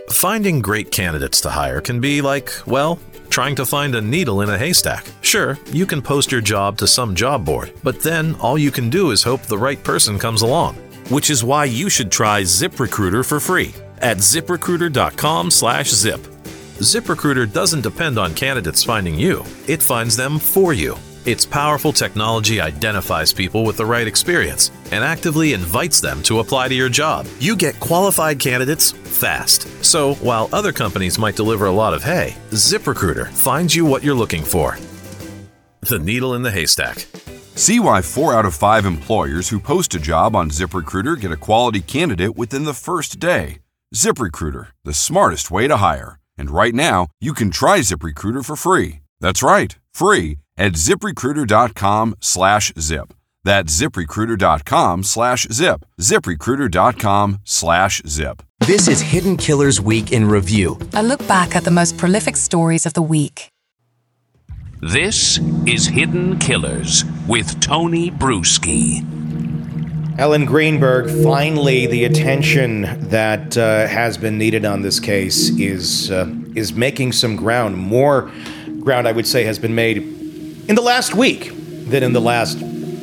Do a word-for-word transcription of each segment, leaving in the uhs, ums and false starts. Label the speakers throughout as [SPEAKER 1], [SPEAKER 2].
[SPEAKER 1] Finding great candidates to hire can be like, well, trying to find a needle in a haystack. Sure, you can post your job to some job board, but then all you can do is hope the right person comes along. Which is why you should try ZipRecruiter for free at ziprecruiter.com slash zip. ZipRecruiter doesn't depend on candidates finding you. It finds them for you. Its powerful technology identifies people with the right experience and actively invites them to apply to your job. You get qualified candidates fast. So while other companies might deliver a lot of hay, ZipRecruiter finds you what you're looking for. The needle in the haystack.
[SPEAKER 2] See why four out of five employers who post a job on ZipRecruiter get a quality candidate within the first day. ZipRecruiter, the smartest way to hire. And right now, you can try ZipRecruiter for free. That's right, free at ziprecruiter.com slash zip. That's ziprecruiter.com slash zip. ziprecruiter.com slash zip.
[SPEAKER 3] This is Hidden Killers Week in Review.
[SPEAKER 4] A look back at the most prolific stories of the week.
[SPEAKER 5] This is Hidden Killers with Tony Bruschi.
[SPEAKER 6] Ellen Greenberg, finally, the attention that uh, has been needed on this case is uh, is making some ground. More ground, I would say, has been made in the last week than in the last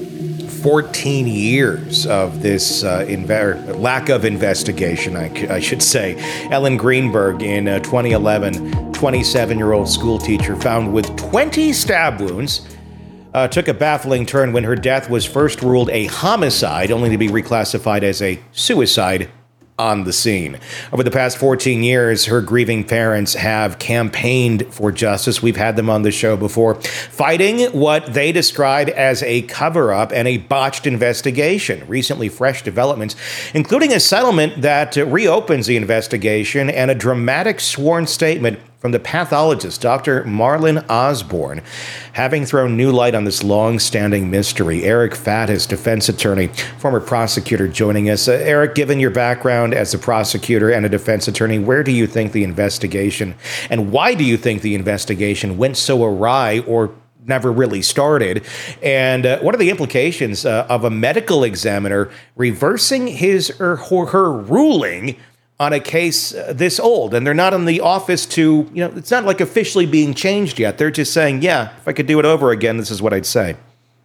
[SPEAKER 6] fourteen years of this uh, inve- lack of investigation, I, c- I should say. Ellen Greenberg, in uh, twenty eleven, twenty-seven-year-old school teacher found with twenty stab wounds, Uh, took a baffling turn when her death was first ruled a homicide, only to be reclassified as a suicide on the scene. Over the past fourteen years, her grieving parents have campaigned for justice. We've had them on the show before, fighting what they described as a cover-up and a botched investigation. Recently, fresh developments, including a settlement that uh, reopens the investigation and a dramatic sworn statement from the pathologist, Doctor Marlon Osborne, having thrown new light on this long-standing mystery. Eric Faddis, defense attorney, former prosecutor, joining us. Uh, Eric, given your background as a prosecutor and a defense attorney, where do you think the investigation, and why do you think the investigation went so awry or never really started? And uh, what are the implications uh, of a medical examiner reversing his or her, her ruling on a case uh, this old? And they're not in the office to, you know, it's not like officially being changed yet. They're just saying, yeah, if I could do it over again, this is what I'd say.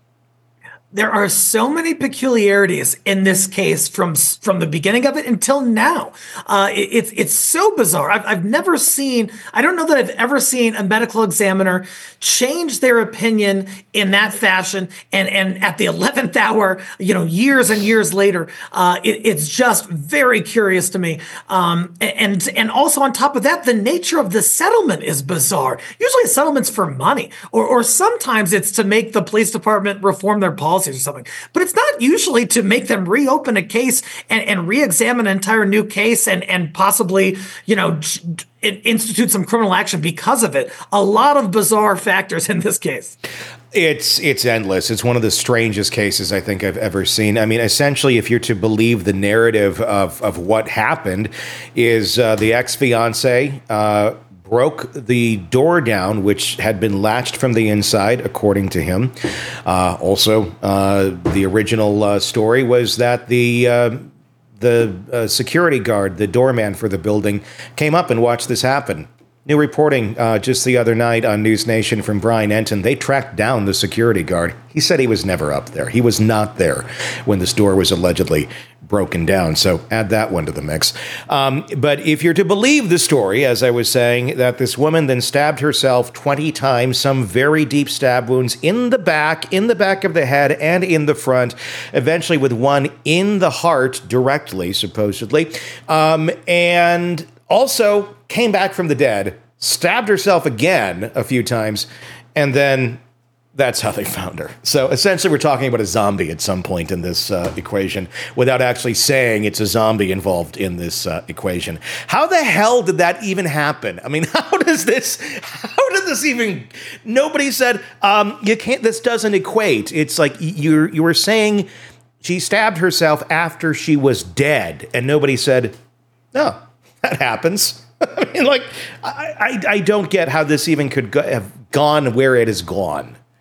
[SPEAKER 7] There are so many peculiarities in this case from from the beginning of it until now. Uh, it, it's it's so bizarre. I've I've never seen. I don't know that I've ever seen a medical examiner change their opinion in that fashion. And and at the eleventh hour, you know, years and years later, uh, it, it's just very curious to me. Um, and and also on top of that, the nature of the settlement is bizarre. Usually, a settlement's for money, or or sometimes it's to make the police department reform their policy or something, but it's not usually to make them reopen a case and, and re-examine an entire new case and, and possibly, you know, institute some criminal action because of it. A lot of bizarre factors in this case.
[SPEAKER 6] It's it's endless. It's one of the strangest cases I think I've ever seen. I mean, essentially, if you're to believe the narrative of, of what happened, is uh, the ex-fiance uh broke the door down, which had been latched from the inside, according to him. Uh, also, uh, the original uh, story was that the uh, the uh, security guard, the doorman for the building, came up and watched this happen. New reporting uh, just the other night on News Nation from Brian Enton. They tracked down the security guard. He said he was never up there. He was not there when this door was allegedly broken down. So add that one to the mix. Um, but if you're to believe the story, as I was saying, that this woman then stabbed herself twenty times, some very deep stab wounds in the back, in the back of the head, and in the front, eventually with one in the heart directly, supposedly, um, and also came back from the dead, stabbed herself again a few times, and then that's how they found her. So essentially, we're talking about a zombie at some point in this uh, equation, without actually saying it's a zombie involved in this uh, equation. How the hell did that even happen? I mean, how does this, how did this even, nobody said, um, you can't, this doesn't equate. It's like you you were saying she stabbed herself after she was dead, and nobody said, no, that happens. I mean, like, I, I, I don't get how this even could go, have gone where it has gone.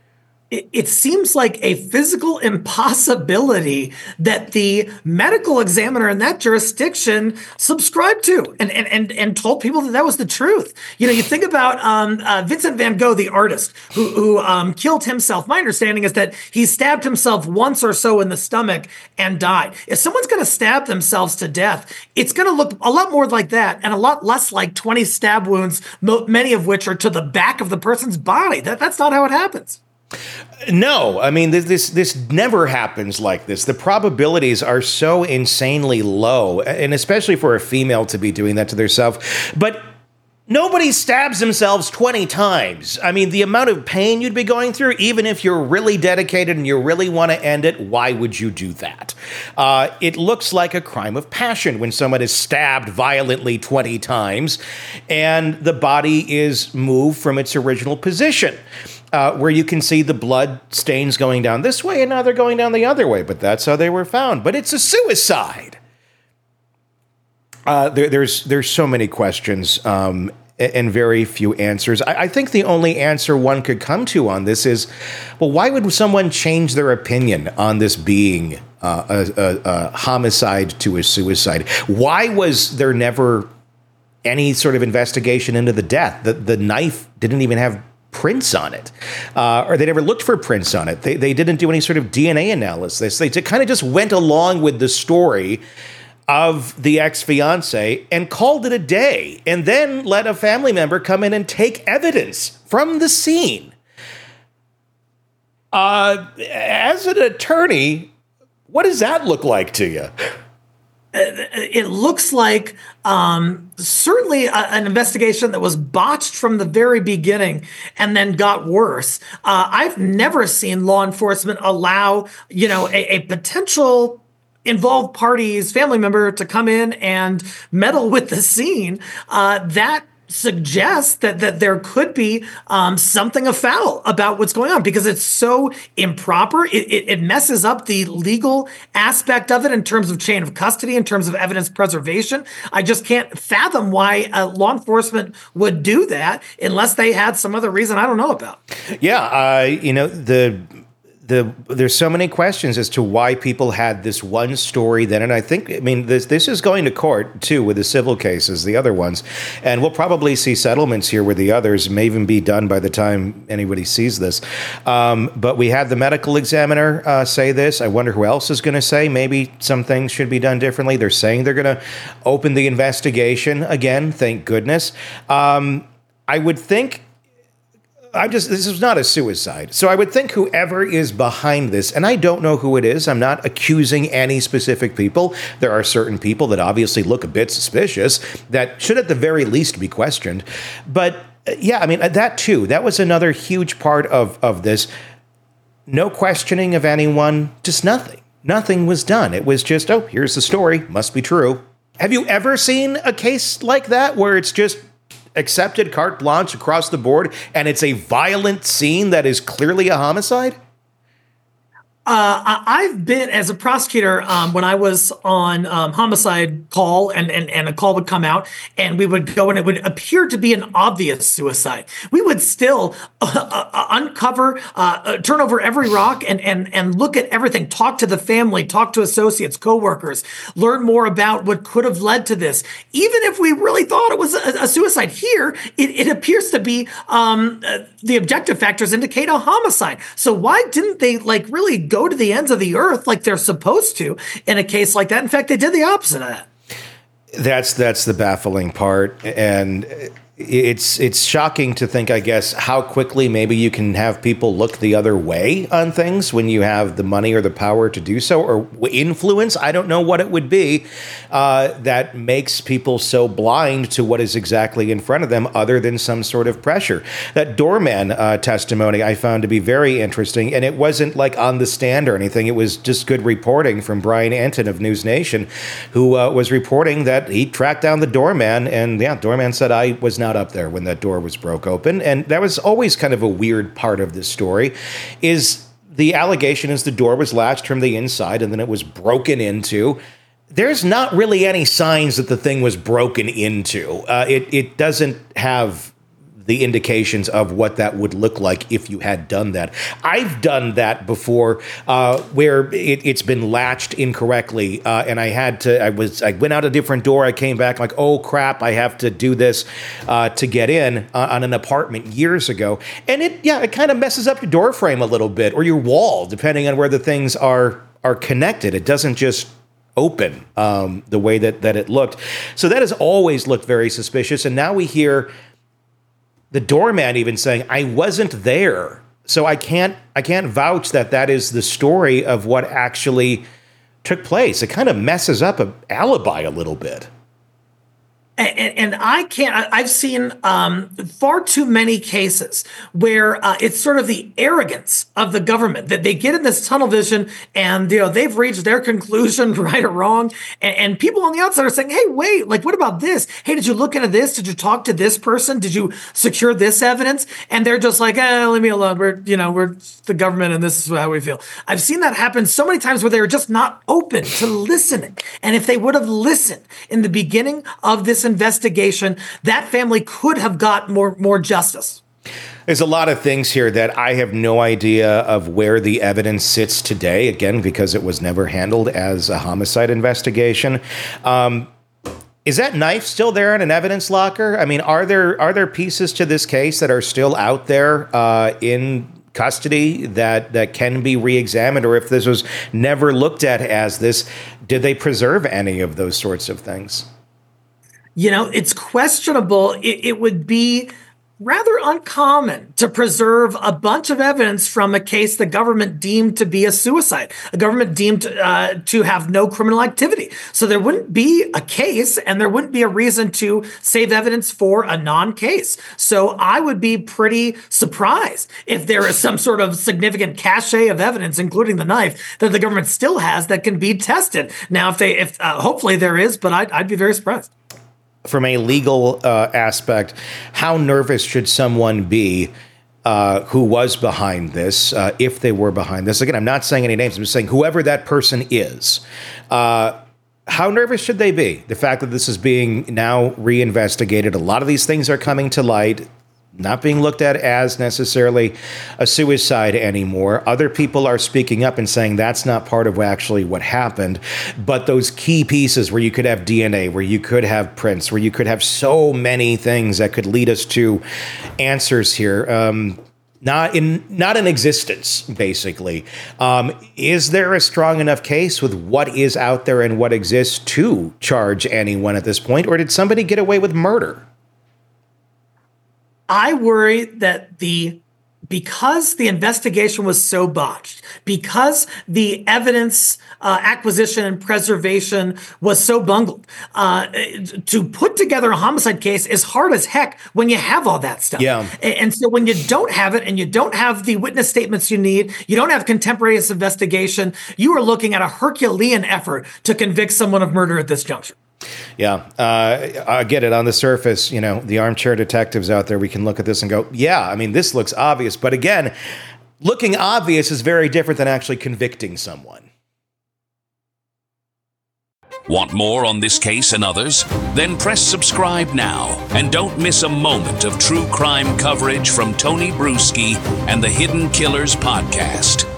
[SPEAKER 7] it, it seems like a physical impossibility that the medical examiner in that jurisdiction subscribed to and, and, and, and told people that that was the truth. You know, you think about um, uh, Vincent van Gogh, the artist who, who um, killed himself. My understanding is that he stabbed himself once or so in the stomach and died. If someone's going to stab themselves to death, it's going to look a lot more like that and a lot less like twenty stab wounds, many of which are to the back of the person's body. That, that's not how it happens.
[SPEAKER 6] No, I mean, this, this this never happens like this. The probabilities are so insanely low, and especially for a female to be doing that to themselves. But nobody stabs themselves twenty times. I mean, the amount of pain you'd be going through, even if you're really dedicated and you really want to end it, why would you do that? Uh, it looks like a crime of passion when someone is stabbed violently twenty times and the body is moved from its original position. Uh, where you can see the blood stains going down this way and now they're going down the other way. But that's how they were found. But it's a suicide. Uh, there, there's there's so many questions um, and very few answers. I, I think the only answer one could come to on this is, well, why would someone change their opinion on this being uh, a, a, a homicide to a suicide? Why was there never any sort of investigation into the death? The, the knife didn't even have prints on it, uh, or they never looked for prints on it. They they didn't do any sort of D N A analysis. They kind of just went along with the story of the ex-fiance and called it a day, and then let a family member come in and take evidence from the scene. Uh, as an attorney, what does that look like to you?
[SPEAKER 7] It looks like um, certainly a, an investigation that was botched from the very beginning and then got worse. Uh, I've never seen law enforcement allow, you know, a, a potential involved party's family member to come in and meddle with the scene. Uh, that suggests that that there could be um, something afoul about what's going on because it's so improper. It, it, it messes up the legal aspect of it in terms of chain of custody, in terms of evidence preservation. I just can't fathom why uh, law enforcement would do that unless they had some other reason I don't know about.
[SPEAKER 6] Yeah, uh, you know, the... The, there's so many questions as to why people had this one story then. And I think, I mean, this this is going to court, too, with the civil cases, the other ones. And we'll probably see settlements here with the others, may even be done by the time anybody sees this. Um, but we had the medical examiner uh, say this. I wonder who else is going to say maybe some things should be done differently. They're saying they're going to open the investigation again, thank goodness. Um, I would think... I'm just, this is not a suicide. So I would think whoever is behind this, and I don't know who it is, I'm not accusing any specific people. There are certain people that obviously look a bit suspicious that should at the very least be questioned. But yeah, I mean, that too, that was another huge part of, of this. No questioning of anyone, just nothing. Nothing was done. It was just, oh, here's the story, must be true. Have you ever seen a case like that where it's just accepted carte blanche across the board, and it's a violent scene that is clearly a homicide?
[SPEAKER 7] Uh, I've been, as a prosecutor, um, when I was on um, homicide call and, and, and a call would come out and we would go and it would appear to be an obvious suicide. We would still uh, uh, uncover, uh, uh, turn over every rock and, and, and look at everything, talk to the family, talk to associates, coworkers, learn more about what could have led to this. Even if we really thought it was a, a suicide here, it, it appears to be um, uh, the objective factors indicate a homicide. So why didn't they like really go Go to the ends of the earth like they're supposed to in a case like that? In fact, they did the opposite of that.
[SPEAKER 6] That's that's the baffling part, and it's it's shocking to think, I guess, how quickly maybe you can have people look the other way on things when you have the money or the power to do so, or influence. I don't know what it would be uh, that makes people so blind to what is exactly in front of them other than some sort of pressure. That doorman uh, testimony I found to be very interesting, and it wasn't like on the stand or anything. It was just good reporting from Brian Anton of News Nation, who uh, was reporting that he tracked down the doorman, and yeah, doorman said, I was not up there when that door was broke open. And that was always kind of a weird part of this story, is the allegation is the door was latched from the inside and then it was broken into. There's not really any signs that the thing was broken into. Uh, it, it doesn't have the indications of what that would look like if you had done that. I've done that before, uh, where it, it's been latched incorrectly, uh, and I had to. I was. I went out a different door. I came back like, oh crap! I have to do this uh, to get in uh, on an apartment years ago, and it yeah, it kind of messes up your door frame a little bit or your wall, depending on where the things are are connected. It doesn't just open um, the way that that it looked. So that has always looked very suspicious, and now we hear the doorman even saying, I wasn't there. So I can't I can't vouch that that is the story of what actually took place. It kind of messes up an alibi a little bit.
[SPEAKER 7] And, and I can't, I've seen um, far too many cases where uh, it's sort of the arrogance of the government that they get in this tunnel vision and, you know, they've reached their conclusion, right or wrong. And, and people on the outside are saying, hey, wait, like, what about this? Hey, did you look into this? Did you talk to this person? Did you secure this evidence? And they're just like, eh, leave me alone. We're, you know, we're the government and this is how we feel. I've seen that happen so many times where they were just not open to listening. And if they would have listened in the beginning of this investigation, that family could have got more more justice.
[SPEAKER 6] There's a lot of things here that I have no idea of where the evidence sits today, again, because it was never handled as a homicide investigation. Um, is that knife still there in an evidence locker? I mean, are there are there pieces to this case that are still out there uh, in custody that that can be re-examined? Or if this was never looked at as this, did they preserve any of those sorts of things?
[SPEAKER 7] You know, it's questionable. It, it would be rather uncommon to preserve a bunch of evidence from a case the government deemed to be a suicide, a government deemed uh, to have no criminal activity. So there wouldn't be a case and there wouldn't be a reason to save evidence for a non-case. So I would be pretty surprised if there is some sort of significant cache of evidence, including the knife, that the government still has that can be tested. Now, if they, if uh, hopefully there is, but I'd, I'd be very surprised.
[SPEAKER 6] From a legal uh, aspect, how nervous should someone be uh, who was behind this, uh, if they were behind this? Again, I'm not saying any names. I'm just saying whoever that person is. Uh, how nervous should they be? The fact that this is being now reinvestigated, a lot of these things are coming to light, not being looked at as necessarily a suicide anymore. Other people are speaking up and saying that's not part of actually what happened. But those key pieces where you could have D N A, where you could have prints, where you could have so many things that could lead us to answers here, um, not in not in existence, basically. Um, is there a strong enough case with what is out there and what exists to charge anyone at this point? Or did somebody get away with murder?
[SPEAKER 7] I worry that the because the investigation was so botched, because the evidence uh, acquisition and preservation was so bungled, uh, to put together a homicide case is hard as heck when you have all that stuff.
[SPEAKER 6] Yeah.
[SPEAKER 7] And, and so when you don't have it and you don't have the witness statements you need, you don't have contemporaneous investigation, you are looking at a Herculean effort to convict someone of murder at this juncture.
[SPEAKER 6] Yeah, uh, I get it. On the surface, you know, the armchair detectives out there, we can look at this and go, yeah, I mean, this looks obvious. But again, looking obvious is very different than actually convicting someone.
[SPEAKER 5] Want more on this case and others? Then press subscribe now and don't miss a moment of true crime coverage from Tony Bruschi and the Hidden Killers podcast.